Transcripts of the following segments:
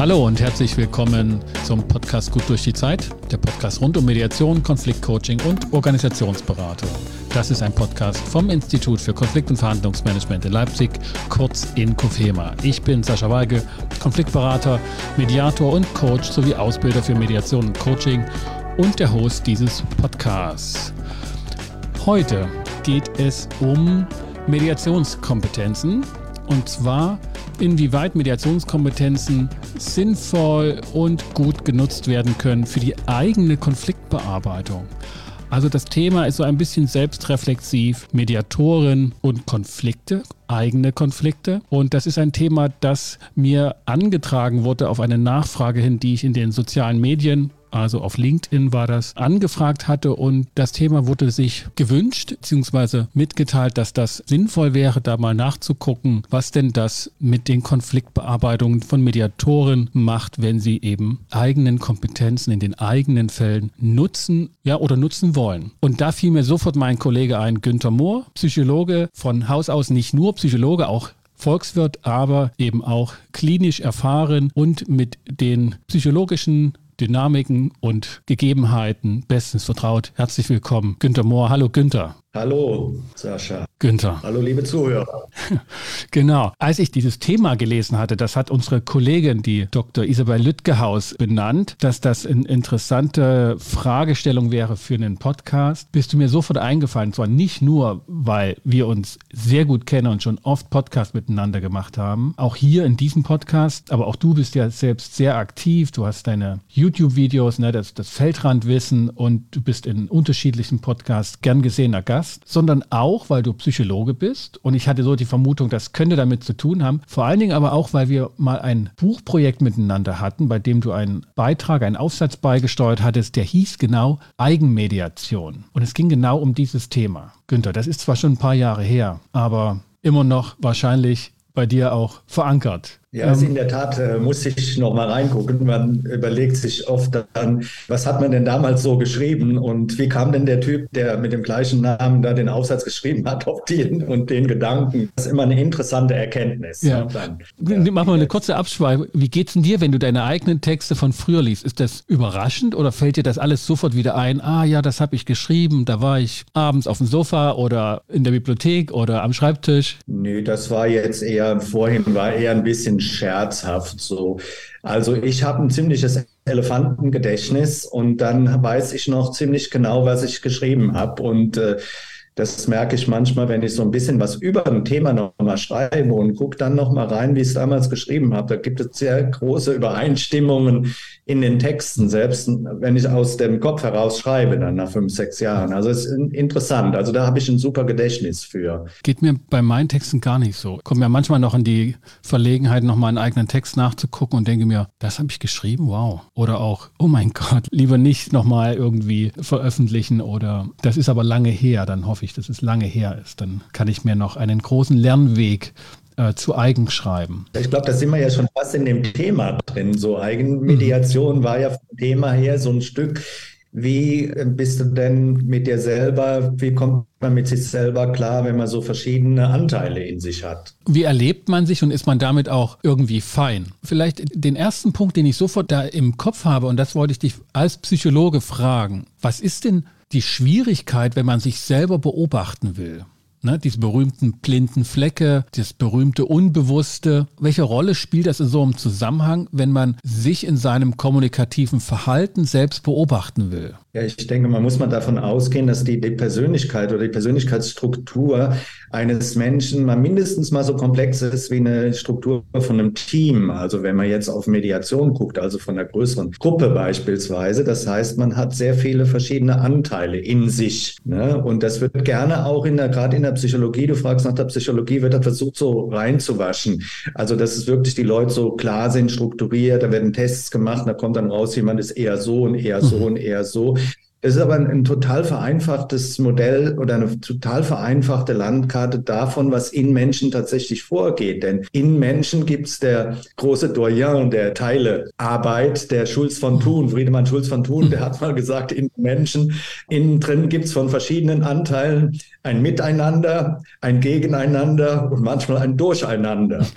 Hallo und herzlich willkommen zum Podcast Gut durch die Zeit, der Podcast rund um Mediation, Konfliktcoaching und Organisationsberatung. Das ist ein Podcast vom Institut für Konflikt- und Verhandlungsmanagement in Leipzig, kurz INCOFEMA. Ich bin Sascha Weige, Konfliktberater, Mediator und Coach sowie Ausbilder für Mediation und Coaching und der Host dieses Podcasts. Heute geht es um Mediationskompetenzen und zwar inwieweit Mediationskompetenzen sinnvoll und gut genutzt werden können für die eigene Konfliktbearbeitung. Also das Thema ist so ein bisschen selbstreflexiv, Mediatoren und Konflikte, eigene Konflikte. Und das ist ein Thema, das mir angetragen wurde auf eine Nachfrage hin, die ich in den sozialen Medien, also auf LinkedIn war das, angefragt hatte. Und das Thema wurde sich gewünscht bzw. mitgeteilt, dass das sinnvoll wäre, da mal nachzugucken, was denn das mit den Konfliktbearbeitungen von Mediatoren macht, wenn sie eben eigenen Kompetenzen in den eigenen Fällen nutzen, oder nutzen wollen. Und da fiel mir sofort mein Kollege ein, Günther Mohr, Psychologe, von Haus aus nicht nur Psychologe, auch Volkswirt, aber eben auch klinisch erfahren und mit den psychologischen Dynamiken und Gegebenheiten bestens vertraut. Herzlich willkommen, Günther Mohr. Hallo Günther. Hallo Sascha. Günther. Hallo liebe Zuhörer. Genau. Als ich dieses Thema gelesen hatte, das hat unsere Kollegin, die Dr. Isabel Lüttgehaus, benannt, dass das eine interessante Fragestellung wäre für einen Podcast, bist du mir sofort eingefallen. Und zwar nicht nur, weil wir uns sehr gut kennen und schon oft Podcasts miteinander gemacht haben, auch hier in diesem Podcast, aber auch du bist ja selbst sehr aktiv, du hast deine YouTube-Videos, das Feldrandwissen und du bist in unterschiedlichen Podcasts gern gesehener Gast, sondern auch, weil du Psychologe bist. Und ich hatte so die Vermutung, das könnte damit zu tun haben. Vor allen Dingen aber auch, weil wir mal ein Buchprojekt miteinander hatten, bei dem du einen Beitrag, einen Aufsatz beigesteuert hattest, der hieß genau Eigenmediation. Und es ging genau um dieses Thema. Günther, das ist zwar schon ein paar Jahre her, aber immer noch wahrscheinlich bei dir auch verankert. Ja, also in der Tat muss ich noch mal reingucken. Man überlegt sich oft dann, was hat man denn damals so geschrieben und wie kam denn der Typ, der mit dem gleichen Namen da den Aufsatz geschrieben hat, auf den und den Gedanken. Das ist immer eine interessante Erkenntnis. Ja. Mach mal eine kurze Abschweifung. Wie geht's denn dir, wenn du deine eigenen Texte von früher liest? Ist das überraschend oder fällt dir das alles sofort wieder ein? Ah ja, das habe ich geschrieben, da war ich abends auf dem Sofa oder in der Bibliothek oder am Schreibtisch. Nee, das war jetzt vorhin war eher ein bisschen scherzhaft so. Also ich habe ein ziemliches Elefantengedächtnis und dann weiß ich noch ziemlich genau, was ich geschrieben habe und das merke ich manchmal, wenn ich so ein bisschen was über ein Thema noch mal schreibe und gucke dann noch mal rein, wie ich es damals geschrieben habe. Da gibt es sehr große Übereinstimmungen in den Texten, selbst wenn ich aus dem Kopf heraus schreibe, dann nach 5, 6 Jahren. Also es ist interessant. Also da habe ich ein super Gedächtnis für. Geht mir bei meinen Texten gar nicht so. Ich komme ja manchmal noch in die Verlegenheit, noch mal einen eigenen Text nachzugucken und denke mir, das habe ich geschrieben, wow. Oder auch, oh mein Gott, lieber nicht noch mal irgendwie veröffentlichen oder das ist aber lange her, dann hoffe ich, dass es lange her ist. Dann kann ich mir noch einen großen Lernweg zu eigen schreiben. Ich glaube, da sind wir ja schon fast in dem Thema drin. So Eigenmediation war ja vom Thema her so ein Stück. Wie bist du denn mit dir selber, wie kommt man mit sich selber klar, wenn man so verschiedene Anteile in sich hat? Wie erlebt man sich und ist man damit auch irgendwie fein? Vielleicht den ersten Punkt, den ich sofort da im Kopf habe, und das wollte ich dich als Psychologe fragen. Was ist denn die Schwierigkeit, wenn man sich selber beobachten will? Diese berühmten blinden Flecke, das berühmte Unbewusste. Welche Rolle spielt das in so einem Zusammenhang, wenn man sich in seinem kommunikativen Verhalten selbst beobachten will? Ja, ich denke, man muss mal davon ausgehen, dass die Persönlichkeit oder die Persönlichkeitsstruktur eines Menschen mal mindestens mal so komplex ist wie eine Struktur von einem Team. Also wenn man jetzt auf Mediation guckt, also von einer größeren Gruppe beispielsweise. Das heißt, man hat sehr viele verschiedene Anteile in sich. Ne? Und das wird gerne auch gerade in der Psychologie, du fragst nach der Psychologie, wird da versucht so reinzuwaschen. Also dass es wirklich die Leute so klar sind, strukturiert, da werden Tests gemacht, da kommt dann raus, jemand ist eher so und eher so und eher so. Es ist aber ein total vereinfachtes Modell oder eine total vereinfachte Landkarte davon, was in Menschen tatsächlich vorgeht. Denn in Menschen gibt es der große Doyen der Teilearbeit, der Schulz von Thun, Friedemann Schulz von Thun, der hat mal gesagt, in Menschen, innen drin gibt es von verschiedenen Anteilen ein Miteinander, ein Gegeneinander und manchmal ein Durcheinander.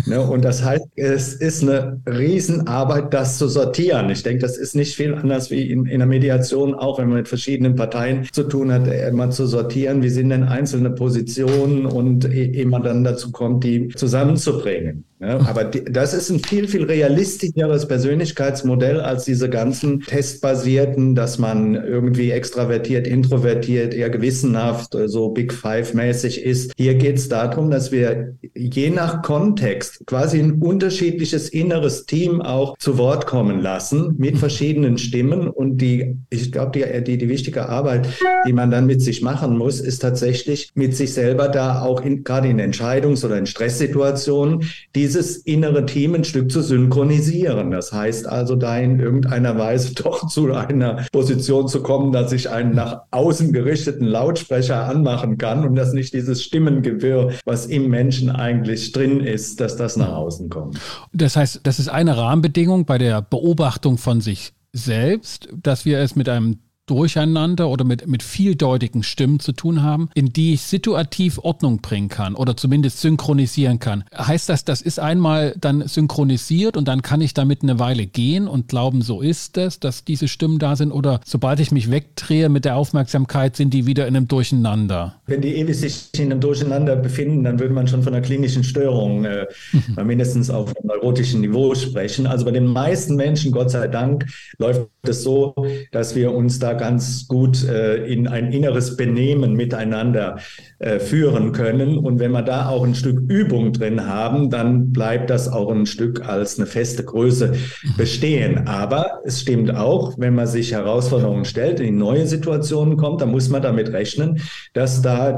Ne? Und das heißt, es ist eine Riesenarbeit, das zu sortieren. Ich denke, das ist nicht viel anders wie in der Mediation, auch wenn man mit verschiedenen Parteien zu tun hat, immer zu sortieren, wie sind denn einzelne Positionen und ehe man dann dazu kommt, die zusammenzubringen. Ja, aber das ist ein viel, viel realistischeres Persönlichkeitsmodell als diese ganzen testbasierten, dass man irgendwie extravertiert, introvertiert, eher gewissenhaft, so Big Five-mäßig ist. Hier geht es darum, dass wir je nach Kontext quasi ein unterschiedliches inneres Team auch zu Wort kommen lassen mit verschiedenen Stimmen. Und ich glaube, die wichtige Arbeit, die man dann mit sich machen muss, ist tatsächlich mit sich selber da auch gerade in Entscheidungs- oder in Stresssituationen, dieses innere Team ein Stück zu synchronisieren. Das heißt also, da in irgendeiner Weise doch zu einer Position zu kommen, dass ich einen nach außen gerichteten Lautsprecher anmachen kann und dass nicht dieses Stimmengewirr, was im Menschen eigentlich drin ist, dass das nach außen kommt. Das heißt, das ist eine Rahmenbedingung bei der Beobachtung von sich selbst, dass wir es mit einem Durcheinander oder mit vieldeutigen Stimmen zu tun haben, in die ich situativ Ordnung bringen kann oder zumindest synchronisieren kann. Heißt das, das ist einmal dann synchronisiert und dann kann ich damit eine Weile gehen und glauben, so ist es, dass diese Stimmen da sind, oder sobald ich mich wegdrehe mit der Aufmerksamkeit, sind die wieder in einem Durcheinander? Wenn die ewig sich in einem Durcheinander befinden, dann würde man schon von einer klinischen Störung mindestens auf einem neurotischen Niveau sprechen. Also bei den meisten Menschen, Gott sei Dank, läuft es so, dass wir uns da ganz gut in ein inneres Benehmen miteinander führen können. Und wenn wir da auch ein Stück Übung drin haben, dann bleibt das auch ein Stück als eine feste Größe bestehen. Aber es stimmt auch, wenn man sich Herausforderungen stellt, in neue Situationen kommt, dann muss man damit rechnen, dass da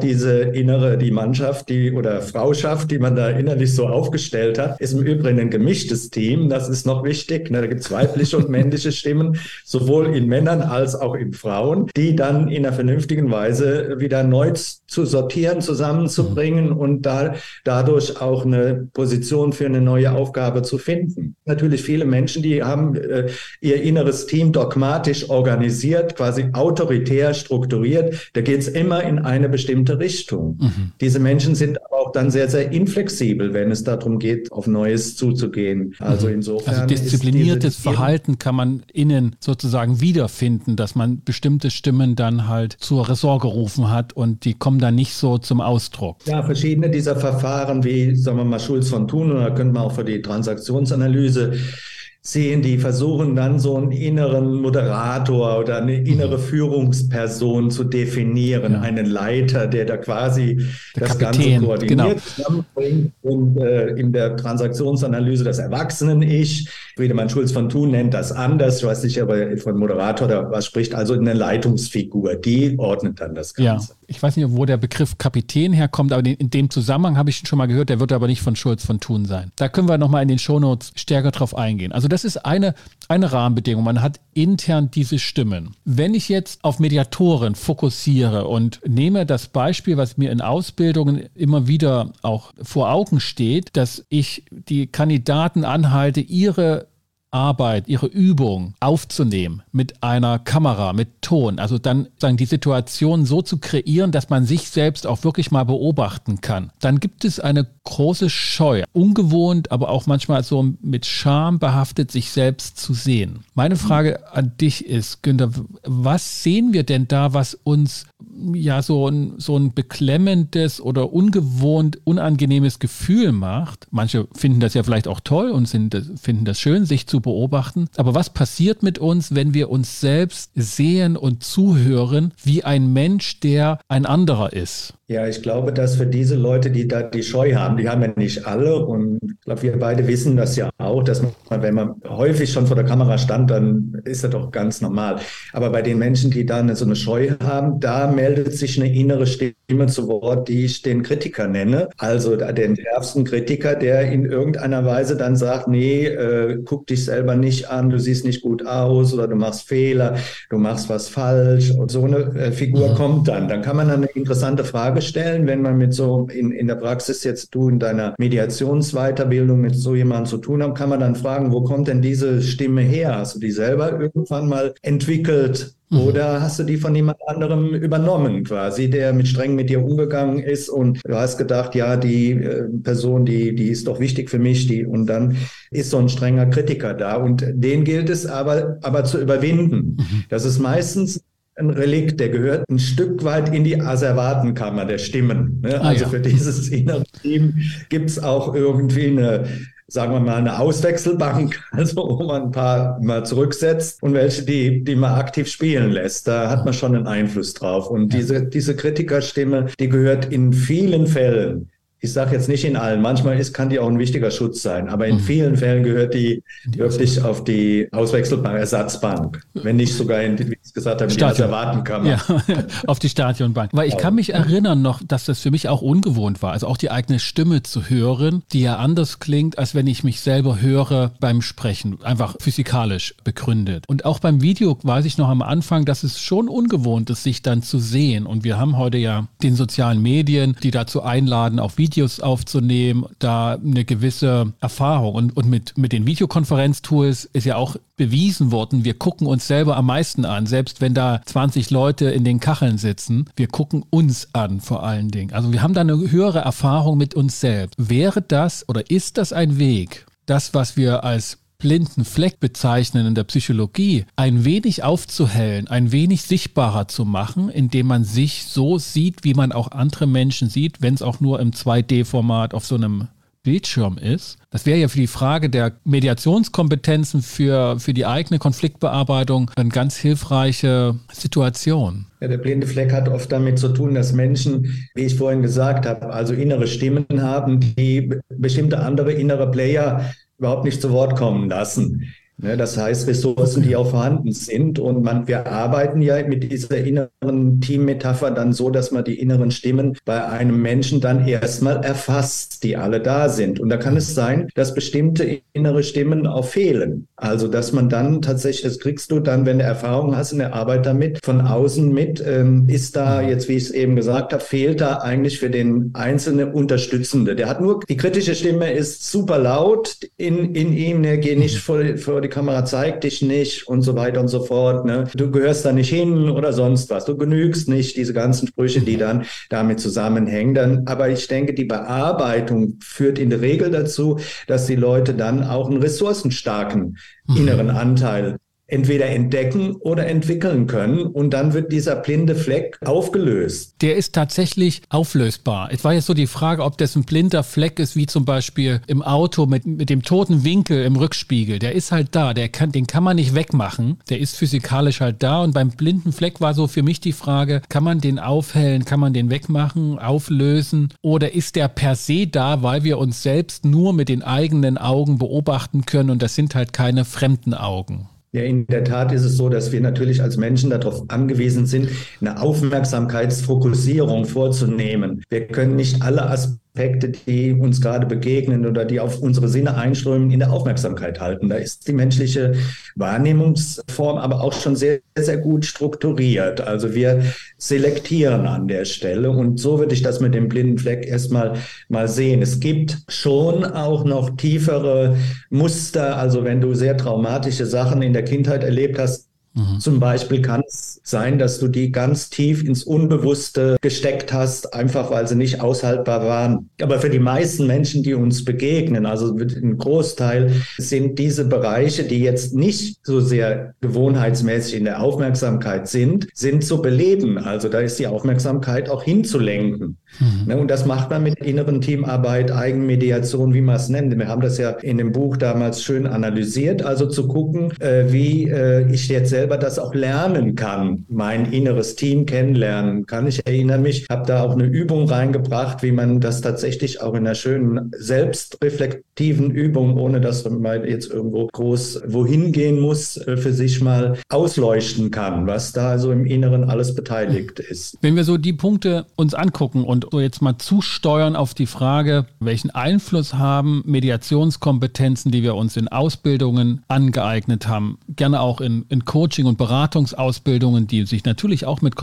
die Mannschaft, oder Frauschaft, die man da innerlich so aufgestellt hat, ist im Übrigen ein gemischtes Team. Das ist noch wichtig. Da gibt es weibliche und männliche Stimmen, sowohl in Männern als auch in Frauen, die dann in einer vernünftigen Weise wieder neu zu sortieren, zusammenzubringen und dadurch auch eine Position für eine neue Aufgabe zu finden. Natürlich viele Menschen, die haben ihr inneres Team dogmatisch organisiert, quasi autoritär strukturiert. Da geht es immer in eine bestimmte Richtung. Diese Menschen sind aber auch dann sehr, sehr inflexibel, wenn es darum geht, auf Neues zuzugehen. Also insofern. Also diszipliniertes Verhalten kann man innen sozusagen wiederfinden, dass man bestimmte Stimmen dann halt zur Ressort gerufen hat und die kommen dann nicht so zum Ausdruck. Ja, verschiedene dieser Verfahren, wie, sagen wir mal, Schulz von Thun, oder könnte man auch für die Transaktionsanalyse sehen, die versuchen dann so einen inneren Moderator oder eine innere Führungsperson zu definieren, einen Leiter, der da quasi das Ganze koordiniert, zusammenbringt, und in der Transaktionsanalyse das Erwachsenen-Ich. Friedemann Schulz von Thun nennt das anders, ich weiß nicht, aber von Moderator oder was spricht, also eine Leitungsfigur, die ordnet dann das Ganze. Ja, ich weiß nicht, wo der Begriff Kapitän herkommt, aber in dem Zusammenhang habe ich ihn schon mal gehört, der wird aber nicht von Schulz von Thun sein. Da können wir nochmal in den Shownotes stärker drauf eingehen. Also das ist eine Rahmenbedingung. Man hat intern diese Stimmen. Wenn ich jetzt auf Mediatoren fokussiere und nehme das Beispiel, was mir in Ausbildungen immer wieder auch vor Augen steht, dass ich die Kandidaten anhalte, ihre Arbeit, ihre Übung aufzunehmen mit einer Kamera, mit Ton, also dann sagen, die Situation so zu kreieren, dass man sich selbst auch wirklich mal beobachten kann. Dann gibt es eine große Scheu, ungewohnt, aber auch manchmal so mit Scham behaftet, sich selbst zu sehen. Meine Frage an dich ist, Günther, was sehen wir denn da, was uns ja so ein beklemmendes oder ungewohnt unangenehmes Gefühl macht? Manche finden das ja vielleicht auch toll und finden das schön, sich zu beobachten. Aber was passiert mit uns, wenn wir uns selbst sehen und zuhören wie ein Mensch, der ein anderer ist? Ja, ich glaube, dass für diese Leute, die da die Scheu haben, die haben ja nicht alle, und ich glaube, wir beide wissen das ja auch, dass man, wenn man häufig schon vor der Kamera stand, dann ist das doch ganz normal. Aber bei den Menschen, die dann so eine Scheu haben, da meldet sich eine innere Stimme zu Wort, die ich den Kritiker nenne. Also den schärfsten Kritiker, der in irgendeiner Weise dann sagt, nee, guck dich selber nicht an, du siehst nicht gut aus oder du machst Fehler, du machst was falsch. Und so eine Figur kommt dann. Dann kann man eine interessante Frage stellen, wenn man mit so in der Praxis jetzt, du in deiner Mediationsweiterbildung mit so jemandem zu tun hast, kann man dann fragen, wo kommt denn diese Stimme her? Hast du die selber irgendwann mal entwickelt? Oder hast du die von jemand anderem übernommen quasi, der streng mit dir umgegangen ist und du hast gedacht, ja, die Person, die ist doch wichtig für mich, und dann ist so ein strenger Kritiker da und den gilt es aber zu überwinden. Das ist meistens ein Relikt, der gehört ein Stück weit in die Asservatenkammer der Stimmen. Ne? Also für dieses innere Team gibt es auch irgendwie sagen wir mal, eine Auswechselbank, also wo man ein paar mal zurücksetzt und welche, die man aktiv spielen lässt. Da hat man schon einen Einfluss drauf. Und diese Kritikerstimme, die gehört in vielen Fällen, ich sage jetzt nicht in allen, manchmal kann die auch ein wichtiger Schutz sein, aber in vielen Fällen gehört die wirklich auf die Auswechselbank, Ersatzbank, wenn nicht sogar wie ich es gesagt habe, in die Asservatenkammer. Ja, auf die Stadionbank. Weil ich kann mich erinnern noch, dass das für mich auch ungewohnt war, also auch die eigene Stimme zu hören, die ja anders klingt, als wenn ich mich selber höre beim Sprechen, einfach physikalisch begründet. Und auch beim Video weiß ich noch am Anfang, dass es schon ungewohnt ist, sich dann zu sehen. Und wir haben heute ja den sozialen Medien, die dazu einladen, auch Videos aufzunehmen, da eine gewisse Erfahrung. Und mit den Videokonferenztools ist ja auch bewiesen worden, wir gucken uns selber am meisten an, selbst wenn da 20 Leute in den Kacheln sitzen. Wir gucken uns an vor allen Dingen. Also wir haben da eine höhere Erfahrung mit uns selbst. Wäre das oder ist das ein Weg, das, was wir als blinden Fleck bezeichnen in der Psychologie, ein wenig aufzuhellen, ein wenig sichtbarer zu machen, indem man sich so sieht, wie man auch andere Menschen sieht, wenn es auch nur im 2D-Format auf so einem Bildschirm ist? Das wäre ja für die Frage der Mediationskompetenzen für die eigene Konfliktbearbeitung eine ganz hilfreiche Situation. Ja, der blinde Fleck hat oft damit zu tun, dass Menschen, wie ich vorhin gesagt habe, also innere Stimmen haben, die bestimmte andere innere Player überhaupt nicht zu Wort kommen lassen. Das heißt, Ressourcen, die auch vorhanden sind. Und wir arbeiten ja mit dieser inneren Teammetapher dann so, dass man die inneren Stimmen bei einem Menschen dann erstmal erfasst, die alle da sind. Und da kann es sein, dass bestimmte innere Stimmen auch fehlen. Also, dass man dann tatsächlich, das kriegst du dann, wenn du Erfahrung hast in der Arbeit damit, von außen mit, ist da jetzt, wie ich es eben gesagt habe, fehlt da eigentlich für den einzelnen Unterstützende. Der hat nur, die kritische Stimme ist super laut in ihm, der geht nicht vor die Kamera, zeigt dich nicht und so weiter und so fort. Ne? Du gehörst da nicht hin oder sonst was. Du genügst nicht, diese ganzen Sprüche, die dann damit zusammenhängen. Aber ich denke, die Bearbeitung führt in der Regel dazu, dass die Leute dann auch einen ressourcenstarken inneren Anteil entweder entdecken oder entwickeln können und dann wird dieser blinde Fleck aufgelöst. Der ist tatsächlich auflösbar. Es war jetzt so die Frage, ob das ein blinder Fleck ist, wie zum Beispiel im Auto mit dem toten Winkel im Rückspiegel. Der ist halt da, den kann man nicht wegmachen. Der ist physikalisch halt da und beim blinden Fleck war so für mich die Frage, kann man den aufhellen, kann man den wegmachen, auflösen oder ist der per se da, weil wir uns selbst nur mit den eigenen Augen beobachten können und das sind halt keine fremden Augen? Ja, in der Tat ist es so, dass wir natürlich als Menschen darauf angewiesen sind, eine Aufmerksamkeitsfokussierung vorzunehmen. Wir können nicht alle Aspekte, die uns gerade begegnen oder die auf unsere Sinne einströmen, in der Aufmerksamkeit halten. Da ist die menschliche Wahrnehmungsform aber auch schon sehr, sehr gut strukturiert. Also wir selektieren an der Stelle und so würde ich das mit dem blinden Fleck erstmal mal sehen. Es gibt schon auch noch tiefere Muster, also wenn du sehr traumatische Sachen in der Kindheit erlebt hast, zum Beispiel kann es sein, dass du die ganz tief ins Unbewusste gesteckt hast, einfach weil sie nicht aushaltbar waren. Aber für die meisten Menschen, die uns begegnen, also ein Großteil, sind diese Bereiche, die jetzt nicht so sehr gewohnheitsmäßig in der Aufmerksamkeit sind zu beleben. Also da ist die Aufmerksamkeit auch hinzulenken. Und das macht man mit inneren Teamarbeit, Eigenmediation, wie man es nennt. Wir haben das ja in dem Buch damals schön analysiert, also zu gucken, wie ich jetzt selber das auch lernen kann, mein inneres Team kennenlernen kann. Ich erinnere mich, habe da auch eine Übung reingebracht, wie man das tatsächlich auch in einer schönen selbstreflektiven Übung, ohne dass man jetzt irgendwo groß wohin gehen muss, für sich mal ausleuchten kann, was da so im Inneren alles beteiligt ist. Wenn wir so die Punkte uns angucken und so jetzt mal zusteuern auf die Frage, welchen Einfluss haben Mediationskompetenzen, die wir uns in Ausbildungen angeeignet haben, gerne auch in Coaching- und Beratungsausbildungen, die sich natürlich auch mit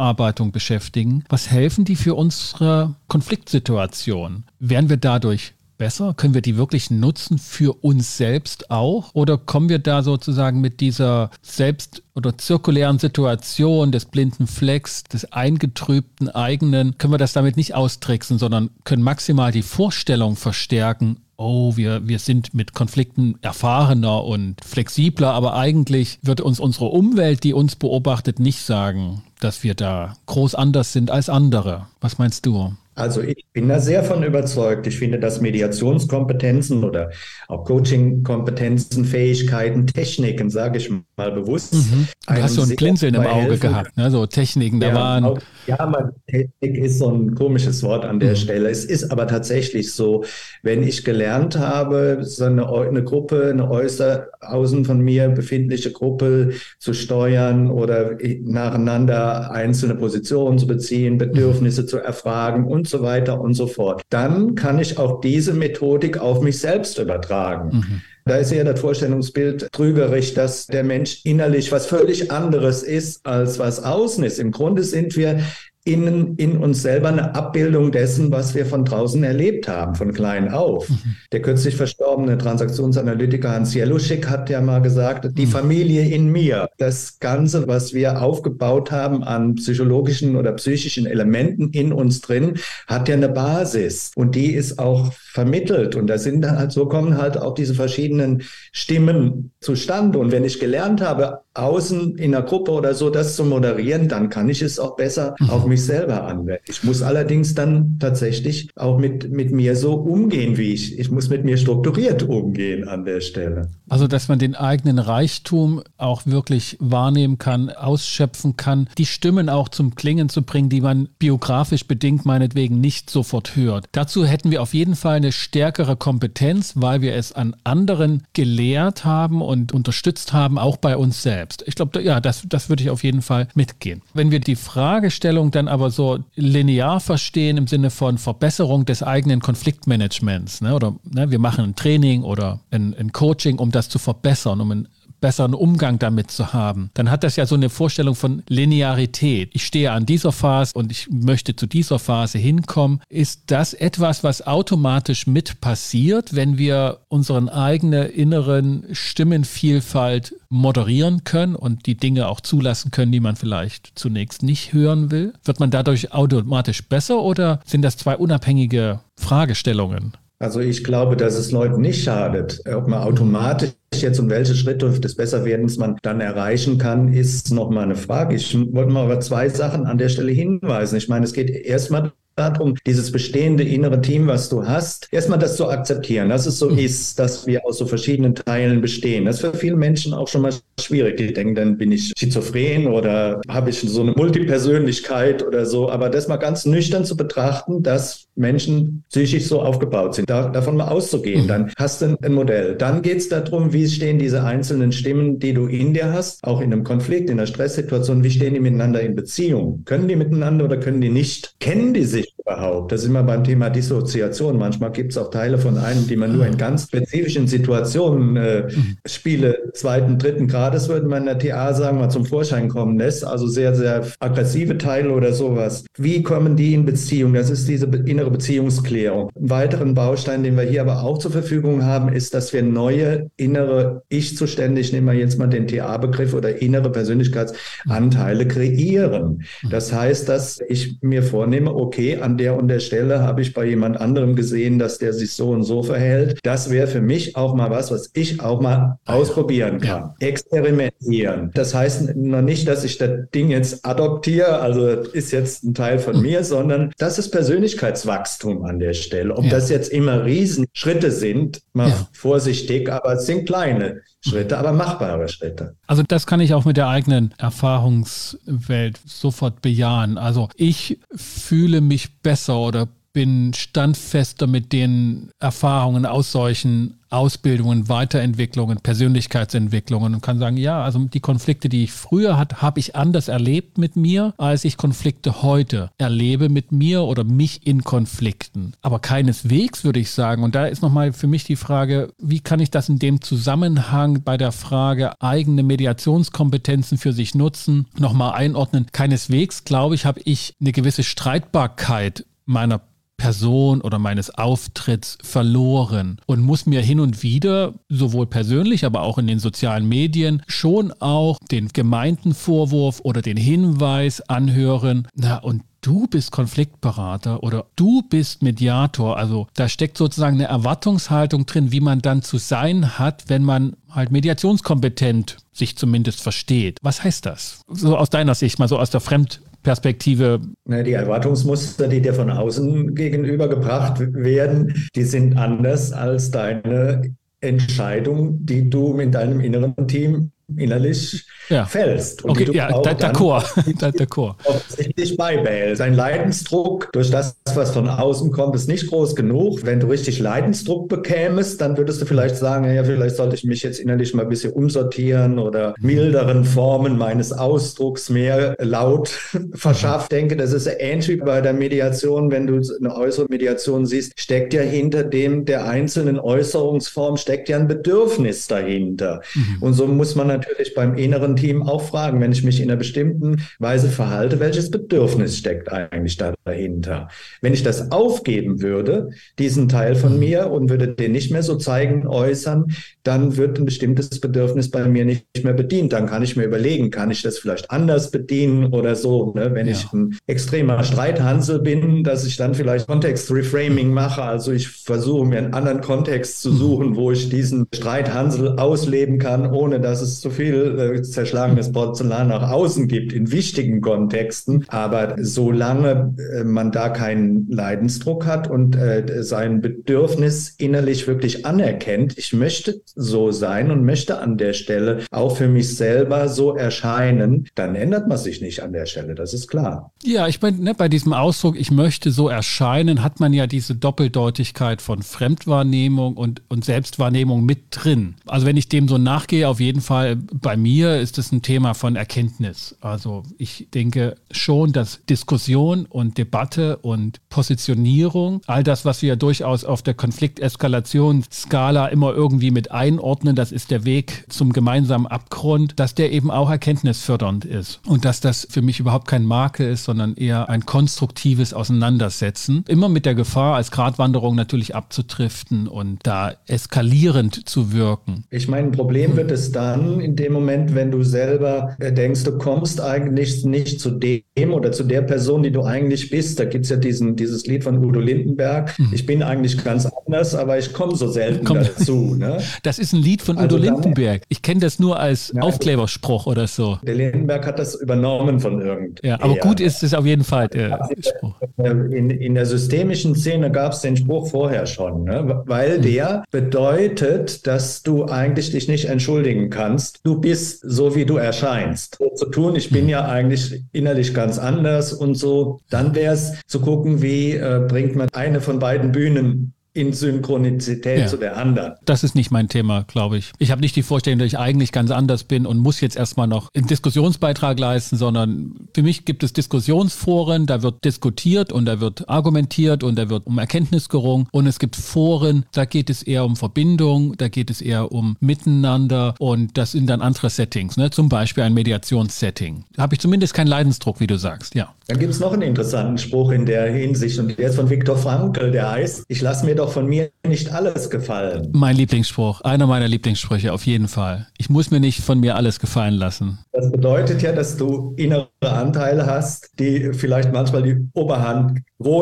Konfliktbearbeitung beschäftigen. Was helfen die für unsere Konfliktsituation? Werden wir dadurch besser? Können wir die wirklich nutzen für uns selbst auch? Oder kommen wir da sozusagen mit dieser oder zirkulären Situation des blinden Flecks, des eingetrübten eigenen, können wir das damit nicht austricksen, sondern können maximal die Vorstellung verstärken, wir sind mit Konflikten erfahrener und flexibler, aber eigentlich wird uns unsere Umwelt, die uns beobachtet, nicht sagen, dass wir da groß anders sind als andere. Was meinst du? Also ich bin da sehr von überzeugt. Ich finde, dass Mediationskompetenzen oder auch Coachingkompetenzen, Fähigkeiten, Techniken, sage ich mal bewusst. Du hast so ein Blinzeln im Auge gehabt, ne? So Techniken, da waren... Technik ist so ein komisches Wort an der Stelle. Es ist aber tatsächlich so, wenn ich gelernt habe, so eine Gruppe, eine außen von mir befindliche Gruppe zu steuern oder nacheinander einzelne Positionen zu beziehen, Bedürfnisse zu erfragen und so weiter und so fort, dann kann ich auch diese Methodik auf mich selbst übertragen. Da ist ja das Vorstellungsbild trügerisch, dass der Mensch innerlich was völlig anderes ist, als was außen ist. Im Grunde sind wir in uns selber eine Abbildung dessen, was wir von draußen erlebt haben, von klein auf. Der kürzlich verstorbene Transaktionsanalytiker Hans Jeluschik hat ja mal gesagt, die Familie in mir, das Ganze, was wir aufgebaut haben an psychologischen oder psychischen Elementen in uns drin, hat ja eine Basis und die ist auch vermittelt und so kommen halt auch diese verschiedenen Stimmen zustande. Und wenn ich gelernt habe, außen in einer Gruppe oder so das zu moderieren, dann kann ich es auch besser auf mich selber anwenden. Ich muss allerdings dann tatsächlich auch mit mir so umgehen, ich muss mit mir strukturiert umgehen an der Stelle. Also, dass man den eigenen Reichtum auch wirklich wahrnehmen kann, ausschöpfen kann, die Stimmen auch zum Klingen zu bringen, die man biografisch bedingt meinetwegen nicht sofort hört. Dazu hätten wir auf jeden Fall eine stärkere Kompetenz, weil wir es an anderen gelehrt haben und unterstützt haben, auch bei uns selbst. Ich glaube, das würde ich auf jeden Fall mitgehen. Wenn wir die Fragestellung dann aber so linear verstehen im Sinne von Verbesserung des eigenen Konfliktmanagements, wir machen ein Training oder ein Coaching, um das zu verbessern, um einen besseren Umgang damit zu haben, dann hat das ja so eine Vorstellung von Linearität. Ich stehe an dieser Phase und ich möchte zu dieser Phase hinkommen. Ist das etwas, was automatisch mit passiert, wenn wir unseren eigenen inneren Stimmenvielfalt moderieren können und die Dinge auch zulassen können, die man vielleicht zunächst nicht hören will? Wird man dadurch automatisch besser oder sind das zwei unabhängige Fragestellungen? Also ich glaube, dass es Leuten nicht schadet. Ob man automatisch jetzt und welche Schritte des Besserwerdens man dann erreichen kann, ist nochmal eine Frage. Ich wollte mal über zwei Sachen an der Stelle hinweisen. Ich meine, es geht erstmal darum, dieses bestehende innere Team, was du hast, erstmal das zu akzeptieren, dass es so ist, dass wir aus so verschiedenen Teilen bestehen. Das ist für viele Menschen auch schon mal schwierig. Die denken, dann bin ich schizophren oder habe ich so eine Multipersönlichkeit oder so. Aber das mal ganz nüchtern zu betrachten, dass Menschen psychisch so aufgebaut sind, davon mal auszugehen. Dann hast du ein Modell. Dann geht es darum, wie stehen diese einzelnen Stimmen, die du in dir hast, auch in einem Konflikt, in einer Stresssituation, wie stehen die miteinander in Beziehung? Können die miteinander oder können die nicht? Kennen die sich überhaupt? Das ist immer beim Thema Dissoziation. Manchmal gibt es auch Teile von einem, die man nur in ganz spezifischen Situationen, Spiele zweiten, dritten Grades, würde man in der TA sagen, mal zum Vorschein kommen lässt. Also sehr, sehr aggressive Teile oder sowas. Wie kommen die in Beziehung? Das ist diese innere Beziehungsklärung. Einen weiteren Baustein, den wir hier aber auch zur Verfügung haben, ist, dass wir neue innere Ich-Zustände, ich nehme mal jetzt mal den TA-Begriff oder innere Persönlichkeitsanteile kreieren. Das heißt, dass ich mir vornehme, okay, an der und der Stelle habe ich bei jemand anderem gesehen, dass der sich so und so verhält. Das wäre für mich auch mal was ich auch mal ausprobieren kann. Experimentieren. Das heißt noch nicht, dass ich das Ding jetzt adoptiere, also ist jetzt ein Teil von mir, sondern das ist Persönlichkeitswachstum an der Stelle. Ob das jetzt immer Riesenschritte sind, mal vorsichtig, aber es sind kleine Schritte, aber machbare Schritte. Also das kann ich auch mit der eigenen Erfahrungswelt sofort bejahen. Also ich fühle mich besser oder bin standfester mit den Erfahrungen aus solchen Ausbildungen, Weiterentwicklungen, Persönlichkeitsentwicklungen und kann sagen, ja, also die Konflikte, die ich früher hatte, habe ich anders erlebt mit mir, als ich Konflikte heute erlebe mit mir oder mich in Konflikten. Aber keineswegs würde ich sagen, und da ist nochmal für mich die Frage, wie kann ich das in dem Zusammenhang bei der Frage eigene Mediationskompetenzen für sich nutzen, nochmal einordnen. Keineswegs, glaube ich, habe ich eine gewisse Streitbarkeit meiner Person oder meines Auftritts verloren und muss mir hin und wieder, sowohl persönlich, aber auch in den sozialen Medien, schon auch den gemeinten Vorwurf oder den Hinweis anhören, na und du bist Konfliktberater oder du bist Mediator. Also da steckt sozusagen eine Erwartungshaltung drin, wie man dann zu sein hat, wenn man halt mediationskompetent sich zumindest versteht. Was heißt das? So aus deiner Sicht, mal so aus der Fremdperspektive. Die Erwartungsmuster, die dir von außen gegenübergebracht werden, die sind anders als deine Entscheidung, die du mit deinem inneren Team innerlich fällst. Und okay, d'accord. Offensichtlich beibehältst. Ein Leidensdruck durch das, was von außen kommt, ist nicht groß genug. Wenn du richtig Leidensdruck bekämest, dann würdest du vielleicht sagen, ja, vielleicht sollte ich mich jetzt innerlich mal ein bisschen umsortieren oder milderen Formen meines Ausdrucks mehr laut verschafft. Ich denke, das ist ähnlich wie bei der Mediation. Wenn du eine äußere Mediation siehst, steckt ja hinter der einzelnen Äußerungsform steckt ja ein Bedürfnis dahinter. Und so muss man natürlich beim inneren Team auch fragen, wenn ich mich in einer bestimmten Weise verhalte, welches Bedürfnis steckt eigentlich dahinter? Wenn ich das aufgeben würde, diesen Teil von mir, und würde den nicht mehr so zeigen, äußern, dann wird ein bestimmtes Bedürfnis bei mir nicht mehr bedient. Dann kann ich mir überlegen, kann ich das vielleicht anders bedienen oder so, ne? Wenn ich ein extremer Streithansel bin, dass ich dann vielleicht Kontext-Reframing mache, also ich versuche mir einen anderen Kontext zu suchen, wo ich diesen Streithansel ausleben kann, ohne dass es zu viel zerschlagenes Porzellan nach außen gibt in wichtigen Kontexten. Aber solange man da keinen Leidensdruck hat und sein Bedürfnis innerlich wirklich anerkennt, ich möchte so sein und möchte an der Stelle auch für mich selber so erscheinen, dann ändert man sich nicht an der Stelle, das ist klar. Ja, ich meine, bei diesem Ausdruck, ich möchte so erscheinen, hat man ja diese Doppeldeutigkeit von Fremdwahrnehmung und Selbstwahrnehmung mit drin. Also wenn ich dem so nachgehe, auf jeden Fall bei mir ist es ein Thema von Erkenntnis. Also ich denke schon, dass Diskussion und Debatte und Positionierung, all das, was wir durchaus auf der Konflikteskalationsskala immer irgendwie mit einordnen, das ist der Weg zum gemeinsamen Abgrund, dass der eben auch erkenntnisfördernd ist. Und dass das für mich überhaupt kein Makel ist, sondern eher ein konstruktives Auseinandersetzen. Immer mit der Gefahr, als Gratwanderung natürlich abzudriften und da eskalierend zu wirken. Ich meine, ein Problem wird es dann in dem Moment, wenn du selber denkst, du kommst eigentlich nicht zu dem oder zu der Person, die du eigentlich bist. Da gibt es ja dieses Lied von Udo Lindenberg. Ich bin eigentlich ganz anders, aber ich komme so selten dazu. Ne? Das ist ein Lied von Udo Lindenberg. Ich kenne das nur als Aufkleberspruch oder so. Der Lindenberg hat das übernommen von irgend. Ja, aber gut ist es auf jeden Fall, der Spruch. In der systemischen Szene gab es den Spruch vorher schon, ne? Weil der bedeutet, dass du eigentlich dich nicht entschuldigen kannst. Du bist so, wie du erscheinst. So zu tun, ich bin ja eigentlich innerlich ganz anders und so. Dann wäre es zu gucken, wie bringt man eine von beiden Bühnen in Synchronizität zu der anderen. Das ist nicht mein Thema, glaube ich. Ich habe nicht die Vorstellung, dass ich eigentlich ganz anders bin und muss jetzt erstmal noch einen Diskussionsbeitrag leisten, sondern für mich gibt es Diskussionsforen, da wird diskutiert und da wird argumentiert und da wird um Erkenntnis gerungen, und es gibt Foren, da geht es eher um Verbindung, da geht es eher um Miteinander, und das sind dann andere Settings, ne? Zum Beispiel ein Mediationssetting. Da habe ich zumindest keinen Leidensdruck, wie du sagst, ja. Dann gibt es noch einen interessanten Spruch in der Hinsicht, und der ist von Viktor Frankl, der heißt: Ich lasse mir doch von mir nicht alles gefallen. Mein Lieblingsspruch, einer meiner Lieblingssprüche, auf jeden Fall. Ich muss mir nicht von mir alles gefallen lassen. Das bedeutet ja, dass du innere Anteile hast, die vielleicht manchmal die Oberhand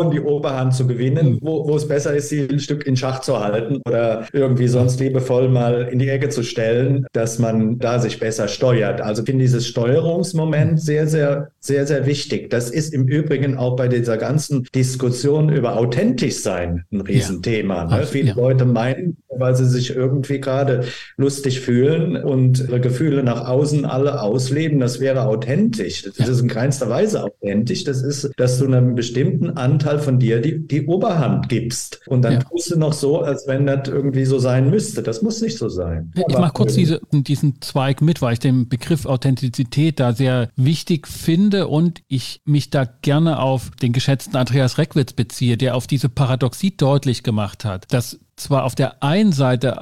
zu gewinnen, wo es besser ist, sie ein Stück in Schach zu halten oder irgendwie sonst liebevoll mal in die Ecke zu stellen, dass man da sich besser steuert. Also ich finde dieses Steuerungsmoment sehr, sehr, sehr, sehr wichtig. Das ist im Übrigen auch bei dieser ganzen Diskussion über authentisch sein ein Riesenthema. Ne? Viele Leute meinen, weil sie sich irgendwie gerade lustig fühlen und ihre Gefühle nach außen alle ausleben, das wäre authentisch. Das ist in keinster Weise authentisch. Das ist, dass du einem bestimmten Anteil von dir die Oberhand gibst. Und dann tust du noch so, als wenn das irgendwie so sein müsste. Das muss nicht so sein. Ich mache kurz diesen Zweig mit, weil ich den Begriff Authentizität da sehr wichtig finde und ich mich da gerne auf den geschätzten Andreas Reckwitz beziehe, der auf diese Paradoxie deutlich gemacht hat, dass zwar auf der einen Seite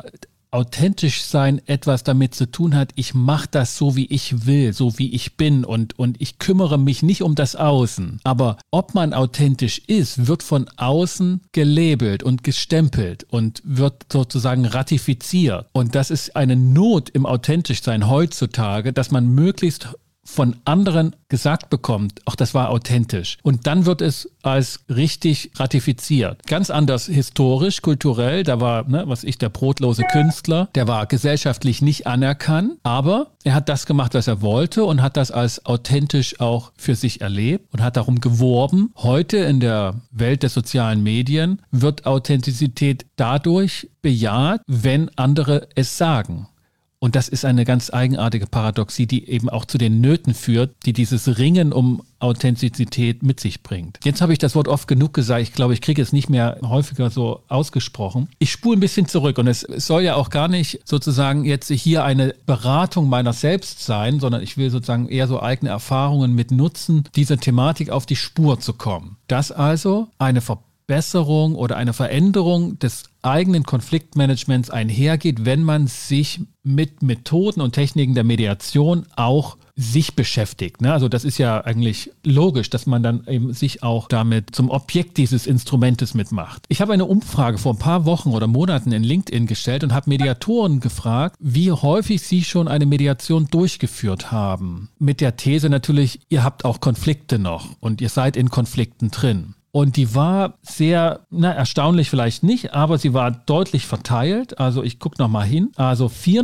authentisch sein etwas damit zu tun hat, ich mache das so, wie ich will, so wie ich bin und ich kümmere mich nicht um das Außen. Aber ob man authentisch ist, wird von außen gelabelt und gestempelt und wird sozusagen ratifiziert. Und das ist eine Not im Authentischsein heutzutage, dass man möglichst von anderen gesagt bekommt, ach, das war authentisch. Und dann wird es als richtig ratifiziert. Ganz anders historisch, kulturell, da war, der brotlose Künstler, der war gesellschaftlich nicht anerkannt, aber er hat das gemacht, was er wollte und hat das als authentisch auch für sich erlebt und hat darum geworben. Heute in der Welt der sozialen Medien wird Authentizität dadurch bejaht, wenn andere es sagen. Und das ist eine ganz eigenartige Paradoxie, die eben auch zu den Nöten führt, die dieses Ringen um Authentizität mit sich bringt. Jetzt habe ich das Wort oft genug gesagt. Ich glaube, ich kriege es nicht mehr häufiger so ausgesprochen. Ich spule ein bisschen zurück und es soll ja auch gar nicht sozusagen jetzt hier eine Beratung meiner selbst sein, sondern ich will sozusagen eher so eigene Erfahrungen mit nutzen, dieser Thematik auf die Spur zu kommen. Dass also eine Verbesserung oder eine Veränderung des eigenen Konfliktmanagements einhergeht, wenn man sich mit Methoden und Techniken der Mediation auch sich beschäftigt. Also das ist ja eigentlich logisch, dass man dann eben sich auch damit zum Objekt dieses Instrumentes mitmacht. Ich habe eine Umfrage vor ein paar Wochen oder Monaten in LinkedIn gestellt und habe Mediatoren gefragt, wie häufig sie schon eine Mediation durchgeführt haben. Mit der These natürlich, ihr habt auch Konflikte noch und ihr seid in Konflikten drin. Und die war sehr, erstaunlich vielleicht nicht, aber sie war deutlich verteilt. Also ich gucke nochmal hin. Also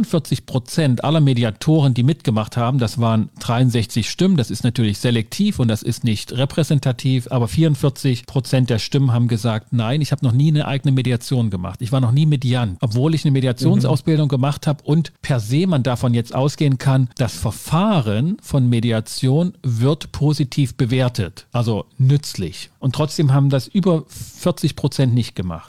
44% aller Mediatoren, die mitgemacht haben, das waren 63 Stimmen. Das ist natürlich selektiv und das ist nicht repräsentativ. Aber 44% der Stimmen haben gesagt, nein, ich habe noch nie eine eigene Mediation gemacht. Ich war noch nie Mediant, obwohl ich eine Mediationsausbildung gemacht habe. Und per se man davon jetzt ausgehen kann, das Verfahren von Mediation wird positiv bewertet, also nützlich. Und trotzdem haben das über 40% nicht gemacht.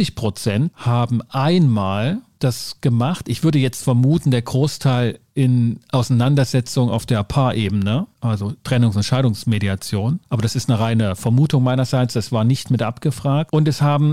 20% haben einmal das gemacht. Ich würde jetzt vermuten, der Großteil in Auseinandersetzung auf der Paarebene, also Trennungs- und Scheidungsmediation. Aber das ist eine reine Vermutung meinerseits, das war nicht mit abgefragt. Und es haben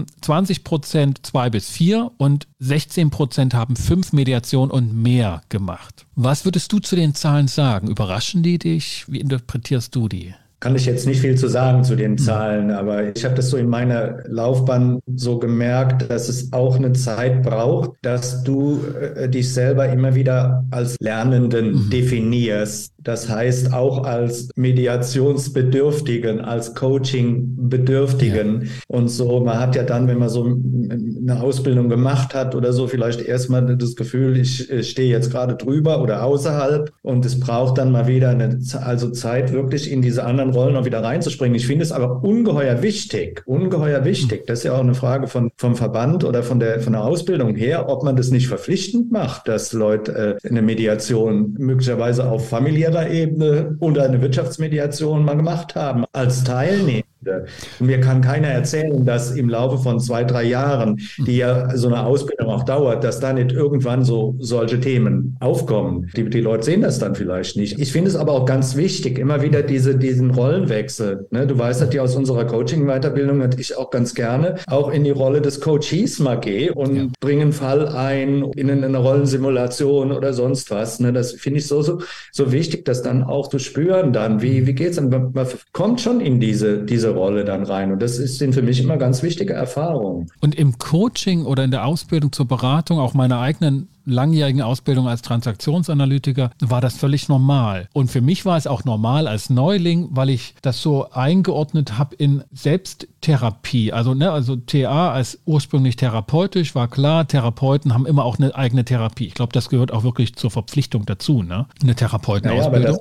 20% 2 bis 4 und 16% haben 5 Mediationen und mehr gemacht. Was würdest du zu den Zahlen sagen? Überraschen die dich? Wie interpretierst du die? Kann ich jetzt nicht viel zu sagen zu den Zahlen, aber ich habe das so in meiner Laufbahn so gemerkt, dass es auch eine Zeit braucht, dass du dich selber immer wieder als Lernenden definierst. Das heißt auch als Mediationsbedürftigen, als Coaching-Bedürftigen. Ja. Und so, man hat ja dann, wenn man so eine Ausbildung gemacht hat oder so, vielleicht erstmal das Gefühl, ich stehe jetzt gerade drüber oder außerhalb und es braucht dann mal wieder Zeit, wirklich in diese anderen Rollen auch wieder reinzuspringen. Ich finde es aber ungeheuer wichtig. Das ist ja auch eine Frage vom Verband oder von der Ausbildung her, ob man das nicht verpflichtend macht, dass Leute eine Mediation möglicherweise auf familiärer Ebene oder eine Wirtschaftsmediation mal gemacht haben als Teilnehmer. Und mir kann keiner erzählen, dass im Laufe von 2-3 Jahren, die ja so eine Ausbildung auch dauert, dass da nicht irgendwann solche Themen aufkommen. Die Leute sehen das dann vielleicht nicht. Ich finde es aber auch ganz wichtig, immer wieder diesen Rollenwechsel. Ne? Du weißt, dass die aus unserer Coaching-Weiterbildung und ich auch ganz gerne auch in die Rolle des Coaches mal gehe und bringe einen Fall ein in eine Rollensimulation oder sonst was. Ne? Das finde ich so wichtig, dass dann auch zu spüren dann, wie geht's dann? Man kommt schon in diese Rolle dann rein. Und das sind für mich immer ganz wichtige Erfahrungen. Und im Coaching oder in der Ausbildung zur Beratung, auch meiner eigenen langjährigen Ausbildung als Transaktionsanalytiker, war das völlig normal. Und für mich war es auch normal als Neuling, weil ich das so eingeordnet habe in Selbsttherapie. Also TA als ursprünglich therapeutisch, war klar, Therapeuten haben immer auch eine eigene Therapie. Ich glaube, das gehört auch wirklich zur Verpflichtung dazu, ne? Eine Therapeutenausbildung.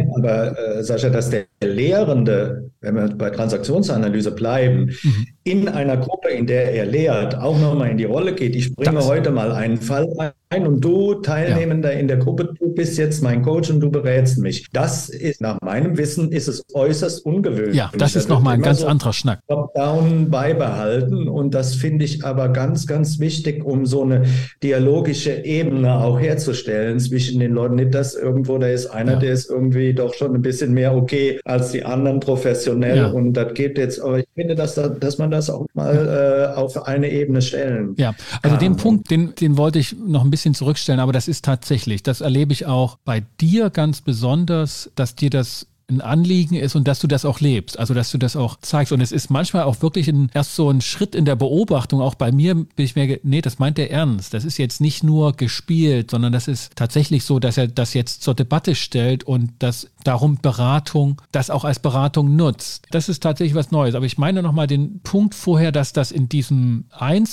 Sascha, dass der Lehrende, wenn wir bei Transaktionsanalyse bleiben, in einer Gruppe, in der er lehrt, auch nochmal in die Rolle geht. Ich bringe heute mal einen Fall ein und du, Teilnehmender in der Gruppe, du bist jetzt mein Coach und du berätst mich. Das ist, nach meinem Wissen, ist es äußerst ungewöhnlich. Ja, das ist nochmal ein ganz anderer Schnack. Top-down beibehalten und das finde ich aber ganz, ganz wichtig, um so eine dialogische Ebene auch herzustellen zwischen den Leuten. Nicht, dass irgendwo da ist einer, der ist irgendwie doch schon ein bisschen mehr okay als die anderen professionell und das geht jetzt, aber ich finde, dass man das auch mal auf eine Ebene stellen. Ja, also den Punkt, den wollte ich noch ein bisschen zurückstellen, aber das ist tatsächlich, das erlebe ich auch bei dir ganz besonders, dass dir das ein Anliegen ist und dass du das auch lebst, also dass du das auch zeigst. Und es ist manchmal auch wirklich erst so ein Schritt in der Beobachtung, auch bei mir bin ich mir, nee, das meint er ernst. Das ist jetzt nicht nur gespielt, sondern das ist tatsächlich so, dass er das jetzt zur Debatte stellt und dass darum Beratung, das auch als Beratung nutzt. Das ist tatsächlich was Neues. Aber ich meine nochmal den Punkt vorher, dass das in diesen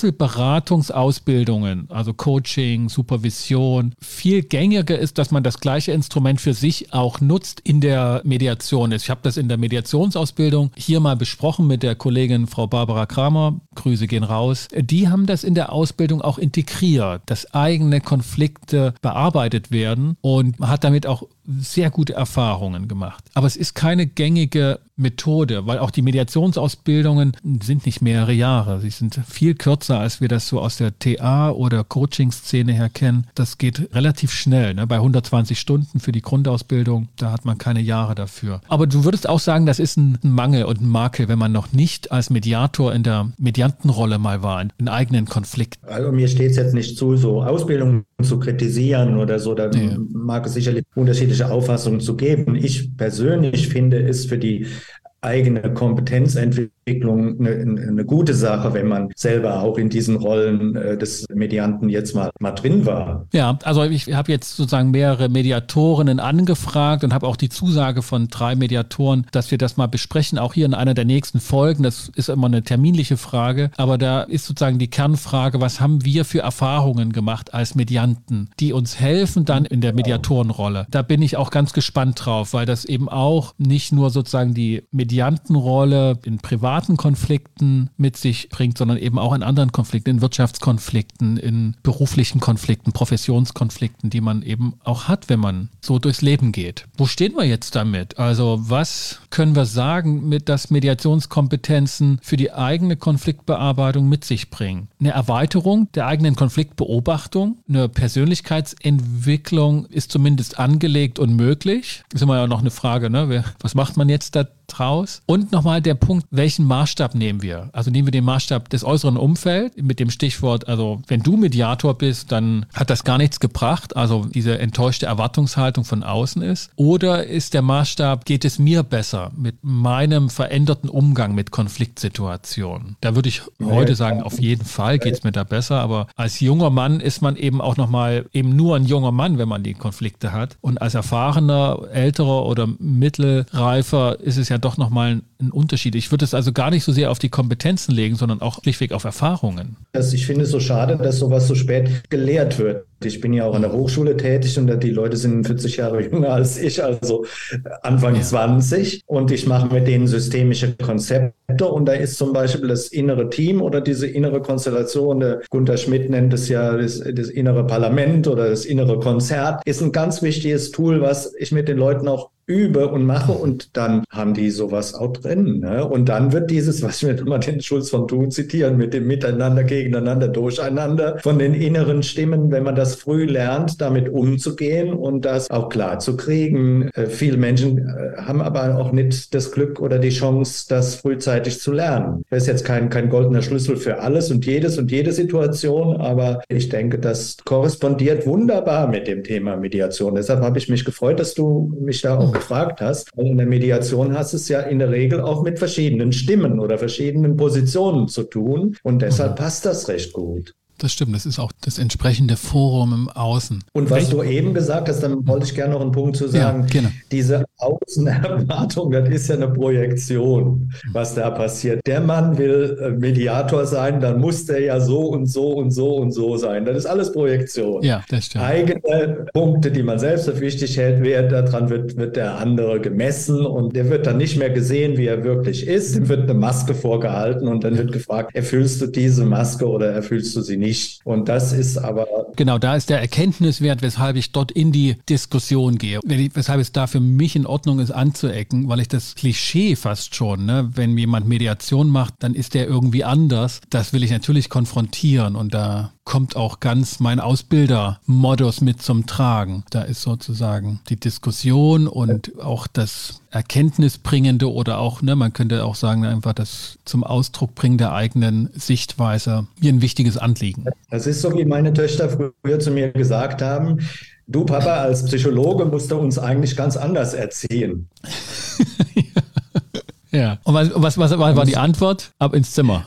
Einzelberatungsausbildungen, also Coaching, Supervision, viel gängiger ist, dass man das gleiche Instrument für sich auch nutzt in der Mediation ist. Ich habe das in der Mediationsausbildung hier mal besprochen mit der Kollegin Frau Barbara Kramer. Grüße gehen raus. Die haben das in der Ausbildung auch integriert, dass eigene Konflikte bearbeitet werden und hat damit auch sehr gute Erfahrungen gemacht. Aber es ist keine gängige Methode, weil auch die Mediationsausbildungen sind nicht mehrere Jahre. Sie sind viel kürzer, als wir das so aus der TA- oder Coaching-Szene her kennen. Das geht relativ schnell, ne? Bei 120 Stunden für die Grundausbildung, da hat man keine Jahre dafür. Aber du würdest auch sagen, das ist ein Mangel und ein Makel, wenn man noch nicht als Mediator in der Mediantenrolle mal war, in eigenen Konflikten. Also mir steht es jetzt nicht zu, so Ausbildungen zu kritisieren oder so. Da mag es sicherlich unterschiedliche Auffassungen zu geben. Ich persönlich finde es für die eigene Kompetenzentwicklung eine gute Sache, wenn man selber auch in diesen Rollen des Medianten jetzt mal drin war. Ja, also ich habe jetzt sozusagen mehrere Mediatorinnen angefragt und habe auch die Zusage von 3 Mediatoren, dass wir das mal besprechen, auch hier in einer der nächsten Folgen. Das ist immer eine terminliche Frage, aber da ist sozusagen die Kernfrage, was haben wir für Erfahrungen gemacht als Medianten, die uns helfen dann in der Mediatorenrolle. Da bin ich auch ganz gespannt drauf, weil das eben auch nicht nur sozusagen die Mediantenrolle in privaten Konflikten mit sich bringt, sondern eben auch in anderen Konflikten, in Wirtschaftskonflikten, in beruflichen Konflikten, Professionskonflikten, die man eben auch hat, wenn man so durchs Leben geht. Wo stehen wir jetzt damit? Also was können wir sagen, dass Mediationskompetenzen für die eigene Konfliktbearbeitung mit sich bringen? Eine Erweiterung der eigenen Konfliktbeobachtung, eine Persönlichkeitsentwicklung ist zumindest angelegt und möglich. Das ist immer ja noch eine Frage, ne? Was macht man jetzt da draus? Und nochmal der Punkt, welchen Maßstab nehmen wir? Also nehmen wir den Maßstab des äußeren Umfelds mit dem Stichwort, also wenn du Mediator bist, dann hat das gar nichts gebracht, also diese enttäuschte Erwartungshaltung von außen ist. Oder ist der Maßstab, geht es mir besser mit meinem veränderten Umgang mit Konfliktsituationen? Da würde ich heute sagen, auf jeden Fall geht es mir da besser, aber als junger Mann ist man eben auch nochmal eben nur ein junger Mann, wenn man die Konflikte hat. Und als erfahrener, älterer oder mittelreifer ist es ja doch nochmal ein Unterschied. Ich würde es also gar nicht so sehr auf die Kompetenzen legen, sondern auch schlichtweg auf Erfahrungen. Ich finde es so schade, dass sowas so spät gelehrt wird. Ich bin ja auch an der Hochschule tätig und die Leute sind 40 Jahre jünger als ich, also Anfang 20. Und ich mache mit denen systemische Konzepte und da ist zum Beispiel das innere Team oder diese innere Konstellation, der Gunter Schmidt nennt es ja das innere Parlament oder das innere Konzert, ist ein ganz wichtiges Tool, was ich mit den Leuten auch übe und mache und dann haben die sowas auch drin. Ne? Und dann wird dieses, was wir immer den Schulz von Thun zitieren, mit dem Miteinander, Gegeneinander, Durcheinander, von den inneren Stimmen, wenn man das früh lernt, damit umzugehen und das auch klar zu kriegen. Viele Menschen haben aber auch nicht das Glück oder die Chance, das frühzeitig zu lernen. Das ist jetzt kein goldener Schlüssel für alles und jede Situation, aber ich denke, das korrespondiert wunderbar mit dem Thema Mediation. Deshalb habe ich mich gefreut, dass du mich da auch gefragt hast. Und in der Mediation hast es ja in der Regel auch mit verschiedenen Stimmen oder verschiedenen Positionen zu tun und deshalb passt das recht gut. Das stimmt, das ist auch das entsprechende Forum im Außen. Und was du eben gesagt hast, dann wollte ich gerne noch einen Punkt zu sagen. Ja, diese Außenerwartung, das ist ja eine Projektion, was da passiert. Der Mann will Mediator sein, dann muss der ja so und so und so und so sein. Das ist alles Projektion. Ja, das stimmt. Eigene Punkte, die man selbst für wichtig hält, daran wird der andere gemessen und der wird dann nicht mehr gesehen, wie er wirklich ist. Ihm wird eine Maske vorgehalten und dann wird gefragt, erfüllst du diese Maske oder erfüllst du sie nicht? Und das ist aber... Genau, da ist der Erkenntniswert, weshalb ich dort in die Diskussion gehe. Weshalb es da für mich in Ordnung ist, anzuecken, weil ich das Klischee fast schon, ne, wenn jemand Mediation macht, dann ist der irgendwie anders. Das will ich natürlich konfrontieren und da kommt auch ganz mein Ausbilder-Modus mit zum Tragen. Da ist sozusagen die Diskussion und auch das Erkenntnisbringende oder auch, man könnte auch sagen, einfach das zum Ausdruck bringen der eigenen Sichtweise mir ein wichtiges Anliegen. Das ist so, wie meine Töchter früher zu mir gesagt haben, du Papa, als Psychologe musst du uns eigentlich ganz anders erziehen. Ja. Und was war die Antwort? Ab ins Zimmer.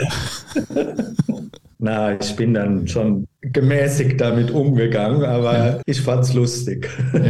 Ich bin dann schon gemäßigt damit umgegangen, aber ich fand's lustig.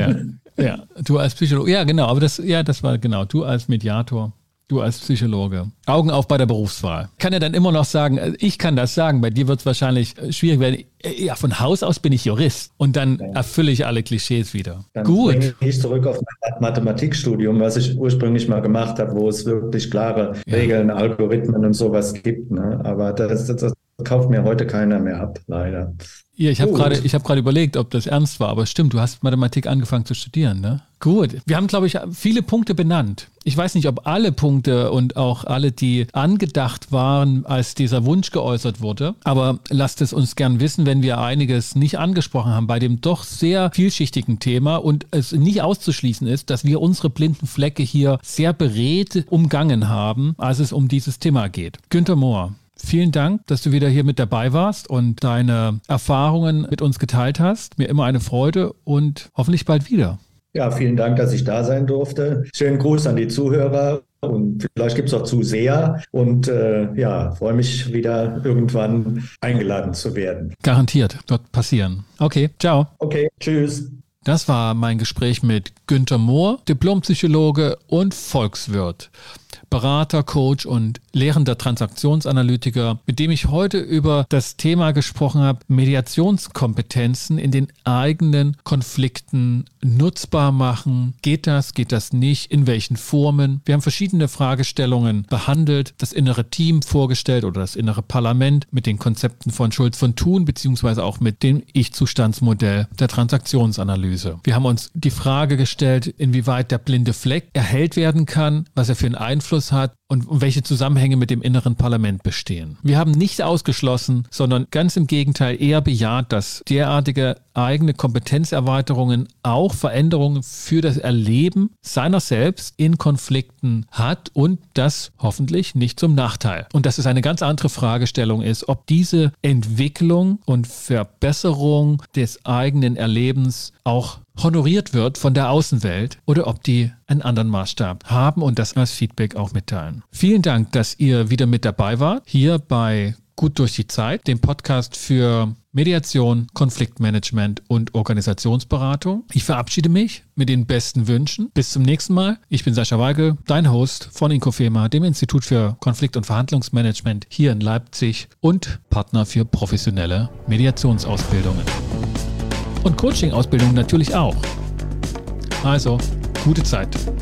Ja, du als Psychologe. Ja, genau, aber das war genau, du als Mediator. Du als Psychologe. Augen auf bei der Berufswahl. Kann ja dann immer noch sagen, ich kann das sagen, bei dir wird es wahrscheinlich schwierig werden. Ja, von Haus aus bin ich Jurist und dann erfülle ich alle Klischees wieder. Dann bringe ich zurück auf mein Mathematikstudium, was ich ursprünglich mal gemacht habe, wo es wirklich klare Regeln, Algorithmen und sowas gibt. Ne? Aber das kauft mir heute keiner mehr ab, leider. Ja, ich habe gerade überlegt, ob das ernst war, aber stimmt, du hast Mathematik angefangen zu studieren, ne? Gut. Wir haben, glaube ich, viele Punkte benannt. Ich weiß nicht, ob alle Punkte und auch alle, die angedacht waren, als dieser Wunsch geäußert wurde, aber lasst es uns gern wissen, wenn wir einiges nicht angesprochen haben bei dem doch sehr vielschichtigen Thema und es nicht auszuschließen ist, dass wir unsere blinden Flecke hier sehr beredt umgangen haben, als es um dieses Thema geht. Günther Mohr. Vielen Dank, dass du wieder hier mit dabei warst und deine Erfahrungen mit uns geteilt hast. Mir immer eine Freude und hoffentlich bald wieder. Ja, vielen Dank, dass ich da sein durfte. Schönen Gruß an die Zuhörer und vielleicht gibt es auch Zuseher und freue mich wieder irgendwann eingeladen zu werden. Garantiert, wird passieren. Okay, ciao. Okay, tschüss. Das war mein Gespräch mit Günther Mohr, Diplompsychologe und Volkswirt. Berater, Coach und lehrender Transaktionsanalytiker, mit dem ich heute über das Thema gesprochen habe, Mediationskompetenzen in den eigenen Konflikten nutzbar machen. Geht das nicht? In welchen Formen? Wir haben verschiedene Fragestellungen behandelt, das innere Team vorgestellt oder das innere Parlament mit den Konzepten von Schulz von Thun beziehungsweise auch mit dem Ich-Zustandsmodell der Transaktionsanalyse. Wir haben uns die Frage gestellt, inwieweit der blinde Fleck erhellt werden kann, was er für einen Einfluss hat und welche Zusammenhänge mit dem inneren Parlament bestehen. Wir haben nicht ausgeschlossen, sondern ganz im Gegenteil eher bejaht, dass derartige eigene Kompetenzerweiterungen auch Veränderungen für das Erleben seiner selbst in Konflikten hat und das hoffentlich nicht zum Nachteil. Und dass es eine ganz andere Fragestellung ist, ob diese Entwicklung und Verbesserung des eigenen Erlebens auch honoriert wird von der Außenwelt oder ob die einen anderen Maßstab haben und das als Feedback auch mitteilen. Vielen Dank, dass ihr wieder mit dabei wart, hier bei Gut durch die Zeit, dem Podcast für Mediation, Konfliktmanagement und Organisationsberatung. Ich verabschiede mich mit den besten Wünschen. Bis zum nächsten Mal. Ich bin Sascha Weigel, dein Host von Inkofema, dem Institut für Konflikt- und Verhandlungsmanagement hier in Leipzig und Partner für professionelle Mediationsausbildungen. Und Coaching-Ausbildung natürlich auch. Also, gute Zeit.